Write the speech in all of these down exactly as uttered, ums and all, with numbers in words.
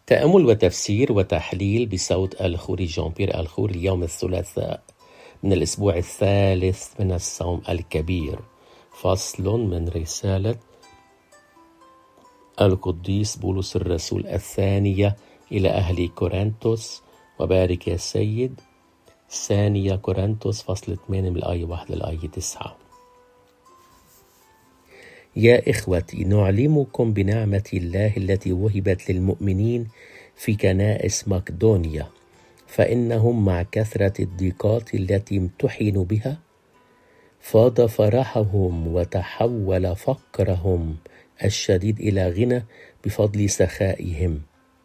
تأمل وتفسير وتحليل بصوت الخوري جان بيير الخوري اليوم الثلاثاء من الأسبوع الثالث من الصوم الكبير، فصل من رسالة القديس بولس الرسول الثانية إلى أهل كورنثوس. وبارك يا سيد. ثانية كورنثوس فصل ثمانية من الآية واحد للآية تسعة. يا إخوتي، نعلمكم بنعمة الله التي وهبت للمؤمنين في كنائس مقدونيا، فإنهم مع كثرة الضيقات التي امتحنوا بها فاض فرحهم وتحول فقرهم الشديد إلى غنى بفضل سخائهم.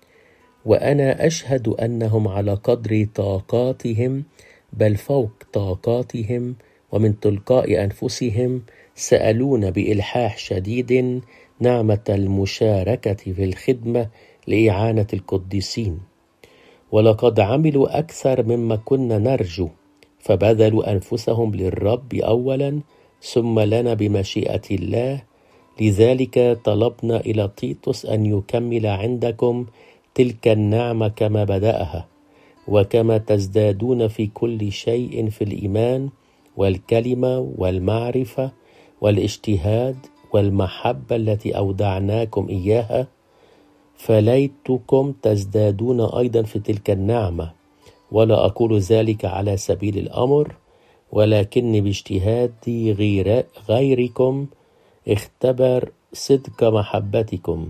وأنا أشهد أنهم على قدر طاقاتهم بل فوق طاقاتهم ومن تلقاء أنفسهم سألون بإلحاح شديد نعمة المشاركة في الخدمة لإعانة القديسين، ولقد عملوا أكثر مما كنا نرجو، فبذلوا أنفسهم للرب أولا ثم لنا بمشيئة الله. لذلك طلبنا إلى تيتوس أن يكمل عندكم تلك النعمة كما بدأها، وكما تزدادون في كل شيء في الإيمان والكلمة والمعرفة والاجتهاد والمحبة التي أودعناكم إياها، فليتكم تزدادون أيضا في تلك النعمة. ولا أقول ذلك على سبيل الأمر، ولكني باجتهادي غير غيركم اختبر صدق محبتكم.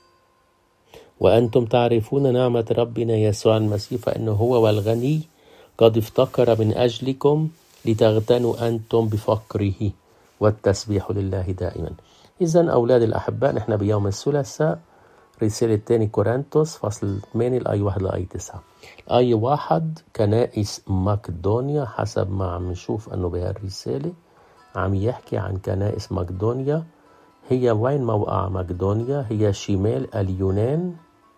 وأنتم تعرفون نعمة ربنا يسوع المسيح، فإنه هو والغني قد افتقر من أجلكم لتغتنوا أنتم بفقره، والتسبيح لله دائما. إذن أولاد الأحباء، نحن بيوم الثلاثاء رسالة تاني كورنثوس فصل ثمانية الآية واحد لآية تسعة. آية واحد كنائس مقدونيا، حسب ما عم نشوف أنه بهالرسالة عم يحكي عن كنائس مقدونيا. هي وين موقع مقدونيا؟ هي شمال اليونان،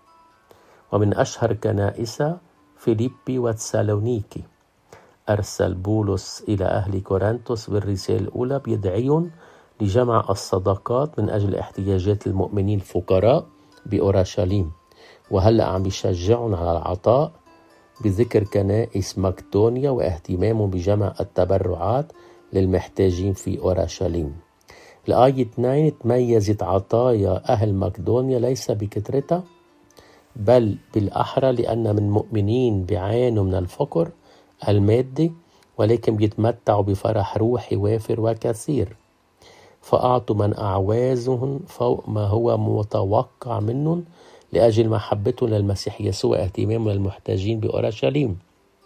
ومن أشهر كنائسها فيليبي وتسالونيكي. أرسل بولس إلى أهل كورنثوس بالرسالة الأولى بيدعيهم لجمع الصدقات من أجل احتياجات المؤمنين الفقراء بأورشليم، وهلأ عم يشجعهم على العطاء بذكر كنائس مقدونيا واهتمامهم بجمع التبرعات للمحتاجين في أورشليم. الآية اثنين تميزت عطايا أهل مقدونيا ليس بكثرتها بل بالأحرى لأن من مؤمنين بيعانوا من الفقر المادي، ولكن بيتمتعوا بفرح روحي وافر وكثير، فأعطوا من أعوازهم فوق ما هو متوقع منهم لأجل محبتهم للمسيح يسوع واهتمامهم للمحتاجين بأورشليم.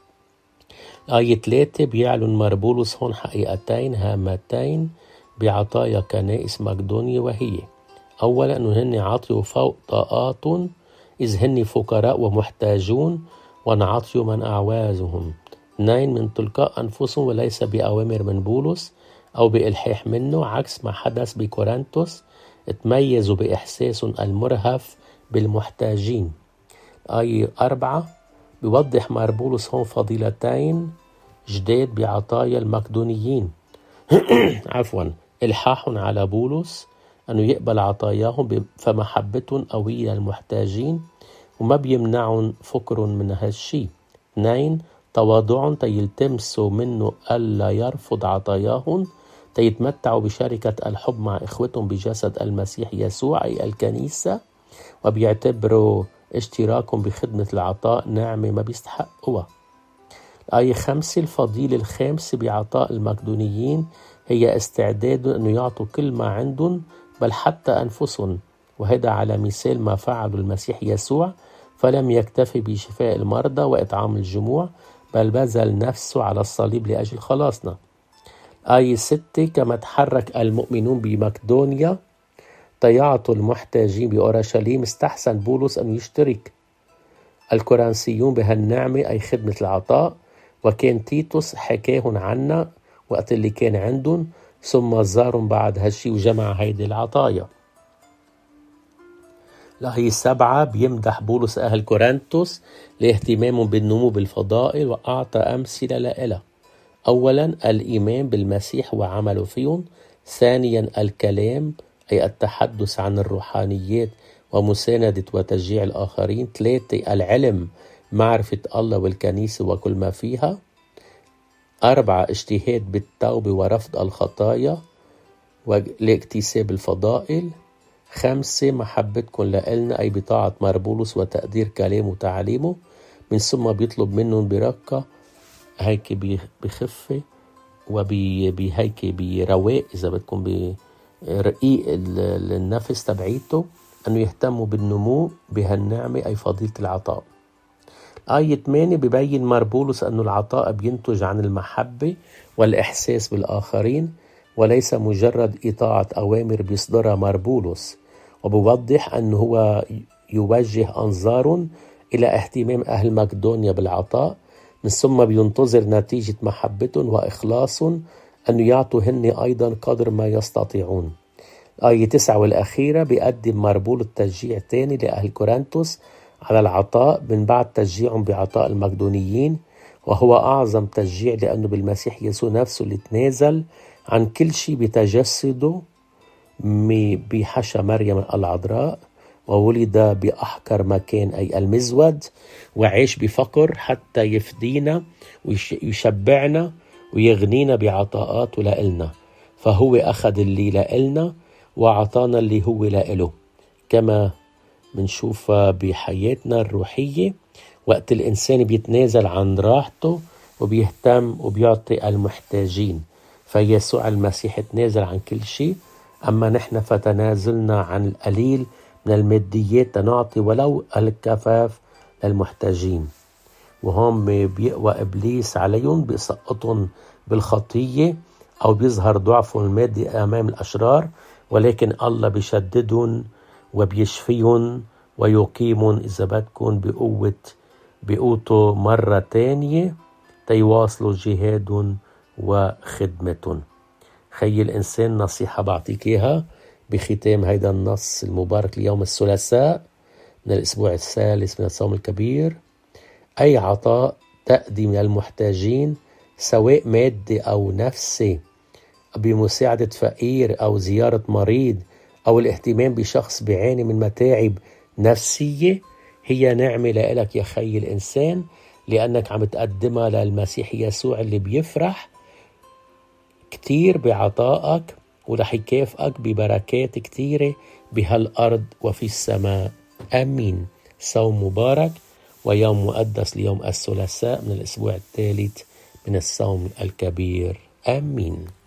آية ثلاثة بيعلن مربولس هون حقيقتين هامتين بعطايا كنائس مقدونيا، وهي أولا أنه هن عطيوا فوق طاقاتهم إذ هن فقراء ومحتاجون ونعطيوا من أعوازهم. اثنين من تلقاء أنفسهم وليس بأوامر من بولس أو بإلحاح منه، عكس ما حدث بكورنثوس تميزوا بإحساسهم المرهف بالمحتاجين. آية أربعة بيوضح مربولس هون فضيلتين جداد بعطايا المقدونيين عفوا إلحاحهم على بولس أنه يقبل عطاياهم، فمحبتهم قوية للمحتاجين وما بيمنعهم فكر من هالشي. اثنين تواضعهم تيلتمسوا منه ألا يرفض عطاياهم، تيتمتعوا بشركة الحب مع إخوتهم بجسد المسيح يسوع أي الكنيسة، وبيعتبروا اشتراكهم بخدمة العطاء نعمة ما بيستحقوها. آية خمسة الفضيلة الخامسة بعطاء المقدونيين هي استعداد أن يعطوا كل ما عندهم بل حتى أنفسهم، وهذا على مثال ما فعلوا المسيح يسوع، فلم يكتفي بشفاء المرضى وإطعام الجموع بل بذل نفسه على الصليب لأجل خلاصنا. آية ستة كما تحرك المؤمنون بمقدونيا تيعطوا المحتاجين بأورشليم، استحسن بولس أن يشترك الكورنثيون بهالنعمة أي خدمة العطاء، وكان تيتوس حكاهن عنا وقت اللي كان عندهم، ثم زارهم بعد هالشي وجمع هيدي العطايا. الآية سبعة بيمدح بولس أهل كورنثوس لاهتمامهم بالنمو بالفضائل، وأعطى أمثلة لإلها. أولا الإيمان بالمسيح وعمله فيهم، ثانيا الكلام أي التحدث عن الروحانيات ومساندة وتشجيع الآخرين. ثلاثة العلم، معرفة الله والكنيسة وكل ما فيها. أربعة اجتهاد بالتوبة ورفض الخطايا ولاكتساب الفضائل. خمسة محبتكم لإلنا، أي بطاعة مربولس وتقدير كلامه وتعليمه. من ثم بيطلب منهم برقة هيك بخفة وبهيك برواق، إذا بدكم برقيق النفس تبعيته، أنه يهتموا بالنمو بهالنعمة أي فضيلة العطاء. آية ثمانية ببين مربولس أنه العطاء بينتج عن المحبة والإحساس بالآخرين وليس مجرد إطاعة أوامر بيصدرها مربولس، وبوضح أنه هو يوجه أنظار إلى اهتمام أهل مقدونيا بالعطاء، من ثم بينتظر نتيجة محبتهم وإخلاصهم أن يعطوا هن أيضا قدر ما يستطيعون. آية تسعة والأخيرة بيقدم مربول التشجيع تاني لأهل كورنثوس على العطاء من بعد تشجيعهم بعطاء المقدونيين، وهو أعظم تشجيع لأنه بالمسيح يسوع نفسه اللي تنازل عن كل شيء بتجسده بحشا مريم العذراء، وولد بأحقر مكان أي المزود، وعيش بفقر حتى يفدينا ويشبعنا ويغنينا بعطاءات لإلنا. فهو أخذ اللي لإلنا وعطانا اللي هو لإله، كما منشوف بحياتنا الروحية وقت الإنسان بيتنازل عن راحته وبيهتم وبيعطي المحتاجين. فيسوع المسيح تنازل عن كل شيء، أما نحن فتنازلنا عن القليل من الماديات تنعطي ولو الكفاف للمحتاجين. وهم بيقوى إبليس عليهم، بيسقطهم بالخطية أو بيظهر ضعفهم المادي أمام الأشرار، ولكن الله بيشددهم وبيشفيهم ويقيمهم إذا بدكم بقوة بقوته مرة تانية تيواصلوا جهادهم وخدمتهم. خي الإنسان، نصيحة بعطيك إياها بختام هيدا النص المبارك ليوم الثلاثاء من الأسبوع الثالث من الصوم الكبير: أي عطاء تقدم للمحتاجين سواء مادي أو نفسي، بمساعدة فقير أو زيارة مريض أو الاهتمام بشخص بيعاني من متاعب نفسية، هي نعمة لك يا خي الإنسان، لأنك عم تقدمها للمسيح يسوع اللي بيفرح كتير بعطائك ورح يكافئك ببركات كتيرة بهالأرض وفي السماء. آمين. صوم مبارك ويوم مقدس ليوم الثلاثاء من الأسبوع الثالث من الصوم الكبير. آمين.